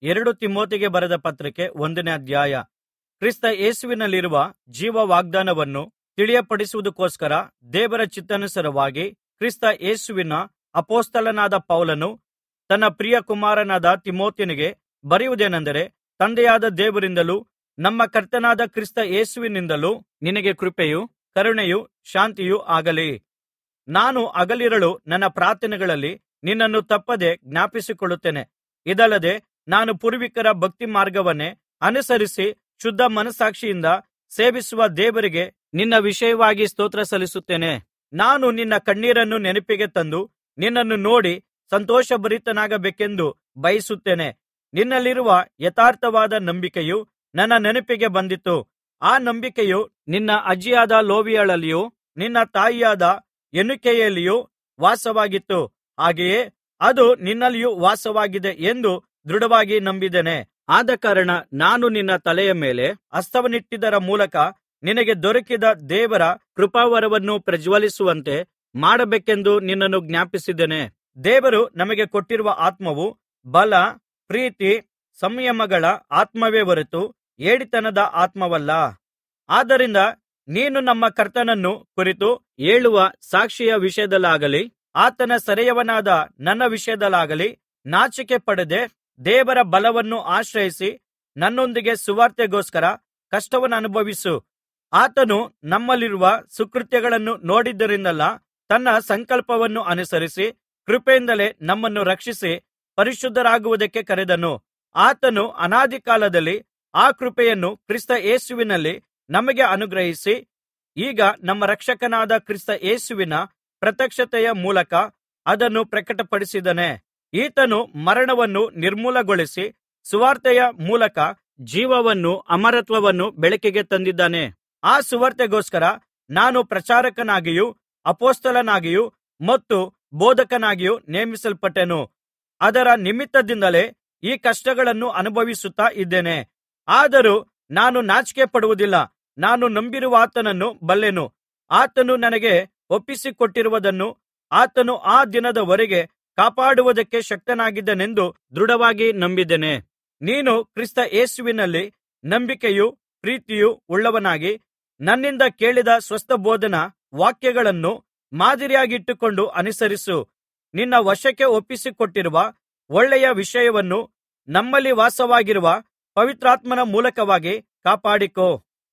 ಎರಡು ತಿಮೋತಿಗೆ ಬರೆದ ಪತ್ರಿಕೆ 1ನೇ ಅಧ್ಯಾಯ. ಕ್ರಿಸ್ತ ಯೇಸುವಿನಲ್ಲಿರುವ ಜೀವ ವಾಗ್ದಾನವನ್ನು ತಿಳಿಯಪಡಿಸುವುದಕ್ಕೋಸ್ಕರ ದೇವರ ಚಿತ್ತಾನುಸಾರವಾಗಿ ಕ್ರಿಸ್ತ ಯೇಸುವಿನ ಅಪೊಸ್ತಲನಾದ ಪೌಲನು ತನ್ನ ಪ್ರಿಯ ಕುಮಾರನಾದ ತಿಮೋಥನಿಗೆ ಬರೆಯುವುದೇನೆಂದರೆ, ತಂದೆಯಾದ ದೇವರಿಂದಲೂ ನಮ್ಮ ಕರ್ತನಾದ ಕ್ರಿಸ್ತ ಯೇಸುವಿನಿಂದಲೂ ನಿನಗೆ ಕೃಪೆಯೂ ಕರುಣೆಯೂ ಶಾಂತಿಯೂ ಆಗಲಿ. ನಾನು ಹಗಲಿರುಳು ನನ್ನ ಪ್ರಾರ್ಥನೆಗಳಲ್ಲಿ ನಿನ್ನನ್ನು ತಪ್ಪದೆ ಜ್ಞಾಪಿಸಿಕೊಳ್ಳುತ್ತೇನೆ. ಇದಲ್ಲದೆ ನಾನು ಪೂರ್ವಿಕರ ಭಕ್ತಿಮಾರ್ಗವನ್ನೇ ಅನುಸರಿಸಿ ಶುದ್ಧ ಮನಸ್ಸಾಕ್ಷಿಯಿಂದ ಸೇವಿಸುವ ದೇವರಿಗೆ ನಿನ್ನ ವಿಷಯವಾಗಿ ಸ್ತೋತ್ರ ಸಲ್ಲಿಸುತ್ತೇನೆ. ನಾನು ನಿನ್ನ ಕಣ್ಣೀರನ್ನು ನೆನಪಿಗೆ ತಂದು ನಿನ್ನನ್ನು ನೋಡಿ ಸಂತೋಷಭರಿತನಾಗಬೇಕೆಂದು ಬಯಸುತ್ತೇನೆ. ನಿನ್ನಲ್ಲಿರುವ ಯಥಾರ್ಥವಾದ ನಂಬಿಕೆಯು ನನ್ನ ನೆನಪಿಗೆ ಬಂದಿತು. ಆ ನಂಬಿಕೆಯು ನಿನ್ನ ಅಜ್ಜಿಯಾದ ಲೋವಿಯಳಲ್ಲಿಯೂ ನಿನ್ನ ತಾಯಿಯಾದ ಯುನಿಕೆಯಲ್ಲಿಯೂ ವಾಸವಾಗಿತ್ತು. ಹಾಗೆಯೇ ಅದು ನಿನ್ನಲ್ಲಿಯೂ ವಾಸವಾಗಿದೆ ಎಂದು ದೃಢವಾಗಿ ನಂಬಿದ್ದೇನೆ. ಆದಕಾರಣ ನಾನು ನಿನ್ನ ತಲೆಯ ಮೇಲೆ ಹಸ್ತವನ್ನಿಟ್ಟಿದ್ದರ ಮೂಲಕ ನಿನಗೆ ದೊರಕಿದ ದೇವರ ಕೃಪಾವರವನ್ನು ಪ್ರಜ್ವಲಿಸುವಂತೆ ಮಾಡಬೇಕೆಂದು ನಿನ್ನನ್ನು ಜ್ಞಾಪಿಸಿದ್ದೇನೆ. ದೇವರು ನಮಗೆ ಕೊಟ್ಟಿರುವ ಆತ್ಮವು ಬಲ, ಪ್ರೀತಿ, ಸಂಯಮಗಳ ಆತ್ಮವೇ ಹೊರತು ಹೇಡಿತನದ ಆತ್ಮವಲ್ಲ. ಆದ್ದರಿಂದ ನೀನು ನಮ್ಮ ಕರ್ತನನ್ನು ಕುರಿತು ಹೇಳುವ ಸಾಕ್ಷಿಯ ವಿಷಯದಲ್ಲಾಗಲಿ ಆತನ ಸೆರೆಯವನಾದ ನನ್ನ ವಿಷಯದಲ್ಲಾಗಲಿ ನಾಚಿಕೆ ಪಡದೆ ದೇವರ ಬಲವನ್ನು ಆಶ್ರಯಿಸಿ ನನ್ನೊಂದಿಗೆ ಸುವಾರ್ತೆಗೋಸ್ಕರ ಕಷ್ಟವನ್ನನುಭವಿಸು. ಆತನು ನಮ್ಮಲ್ಲಿರುವ ಸುಕೃತ್ಯಗಳನ್ನು ನೋಡಿದ್ದರಿಂದಲ್ಲ, ತನ್ನ ಸಂಕಲ್ಪವನ್ನು ಅನುಸರಿಸಿ ಕೃಪೆಯಿಂದಲೇ ನಮ್ಮನ್ನು ರಕ್ಷಿಸಿ ಪರಿಶುದ್ಧರಾಗುವುದಕ್ಕೆ ಕರೆದನು. ಆತನು ಅನಾದಿಕಾಲದಲ್ಲಿ ಆ ಕೃಪೆಯನ್ನು ಕ್ರಿಸ್ತ ಯೇಸುವಿನಲ್ಲಿ ನಮಗೆ ಅನುಗ್ರಹಿಸಿ ಈಗ ನಮ್ಮ ರಕ್ಷಕನಾದ ಕ್ರಿಸ್ತ ಯೇಸುವಿನ ಪ್ರತ್ಯಕ್ಷತೆಯ ಮೂಲಕ ಅದನ್ನು ಪ್ರಕಟಪಡಿಸಿದ್ದಾನೆ. ಈತನು ಮರಣವನ್ನು ನಿರ್ಮೂಲಗೊಳಿಸಿ ಸುವಾರ್ತೆಯ ಮೂಲಕ ಜೀವವನ್ನೂ ಅಮರತ್ವವನ್ನೂ ಬೆಳಕಿಗೆ ತಂದಿದ್ದಾನೆ. ಆ ಸುವಾರ್ತೆಗೋಸ್ಕರ ನಾನು ಪ್ರಚಾರಕನಾಗಿಯೂ ಅಪೊಸ್ತಲನಾಗಿಯೂ ಮತ್ತು ಬೋಧಕನಾಗಿಯೂ ನೇಮಿಸಲ್ಪಟ್ಟೆನು. ಅದರ ನಿಮಿತ್ತದಿಂದಲೇ ಈ ಕಷ್ಟಗಳನ್ನು ಅನುಭವಿಸುತ್ತಾ ಇದ್ದೇನೆ. ಆದರೂ ನಾನು ನಾಚಿಕೆಪಡುವುದಿಲ್ಲ. ನಾನು ನಂಬಿರುವಾತನನ್ನು ಬಲ್ಲೆನು. ಆತನು ನನಗೆ ಒಪ್ಪಿಸಿಕೊಟ್ಟಿರುವುದನ್ನು ಆತನು ಆ ದಿನದವರೆಗೆ ಕಾಪಾಡುವುದಕ್ಕೆ ಶಕ್ತನಾಗಿದ್ದಾನೆಂದು ದೃಢವಾಗಿ ನಂಬಿದ್ದೇನೆ. ನೀನು ಕ್ರಿಸ್ತ ಯೇಸುವಿನಲ್ಲಿ ನಂಬಿಕೆಯೂ ಪ್ರೀತಿಯೂ ಉಳ್ಳವನಾಗಿ ನನ್ನಿಂದ ಕೇಳಿದ ಸ್ವಸ್ಥಬೋಧನಾ ವಾಕ್ಯಗಳನ್ನು ಮಾದರಿಯಾಗಿಟ್ಟುಕೊಂಡು ಅನುಸರಿಸು. ನಿನ್ನ ವಶಕ್ಕೆ ಒಪ್ಪಿಸಿಕೊಟ್ಟಿರುವ ಒಳ್ಳೆಯ ವಿಷಯವನ್ನು ನಮ್ಮಲ್ಲಿ ವಾಸವಾಗಿರುವ ಪವಿತ್ರಾತ್ಮನ ಮೂಲಕವಾಗಿ ಕಾಪಾಡಿಕೋ.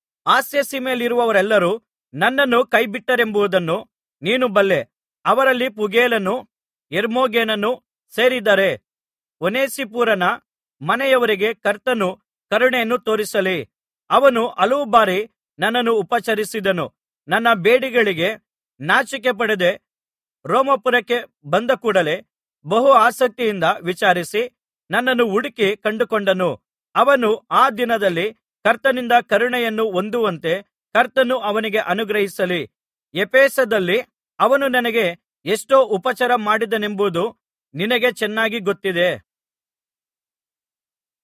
ಆಸ್ಯಸೀಮೆಯಲ್ಲಿರುವವರೆಲ್ಲರೂ ನನ್ನನ್ನು ಕೈಬಿಟ್ಟರೆಂಬುದನ್ನು ನೀನು ಬಲ್ಲೆ. ಅವರಲ್ಲಿ ಫುಗೇಲನೂ ಹೆರ್ಮೋಗೆನನೂ ಸೇರಿದ್ದಾರೆ. ಒನೇಸಿಫೋರನ ಮನೆಯವರಿಗೆ ಕರ್ತನು ಕರುಣೆಯನ್ನು ತೋರಿಸಲಿ. ಅವನು ಹಲವು ಬಾರಿ ನನ್ನನ್ನು ಉಪಚರಿಸಿದನು. ನನ್ನ ಬೇಡಿಗಳಿಗೆ ನಾಚಿಕೆಪಡದೆ ರೋಮಾಪುರಕ್ಕೆ ಬಂದ ಕೂಡಲೆ ಬಹು ಆಸಕ್ತಿಯಿಂದ ವಿಚಾರಿಸಿ ನನ್ನನ್ನು ಹುಡುಕಿ ಕಂಡುಕೊಂಡನು. ಅವನು ಆ ದಿನದಲ್ಲಿ ಕರ್ತನಿಂದ ಕರುಣೆಯನ್ನು ಹೊಂದುವಂತೆ ಕರ್ತನು ಅವನಿಗೆ ಅನುಗ್ರಹಿಸಲಿ. ಎಫೆಸದಲ್ಲಿ ಅವನು ನನಗೆ ಎಷ್ಟೋ ಉಪಚಾರ ಮಾಡಿದನೆಂಬುದು ನಿನಗೆ ಚೆನ್ನಾಗಿ ಗೊತ್ತಿದೆ.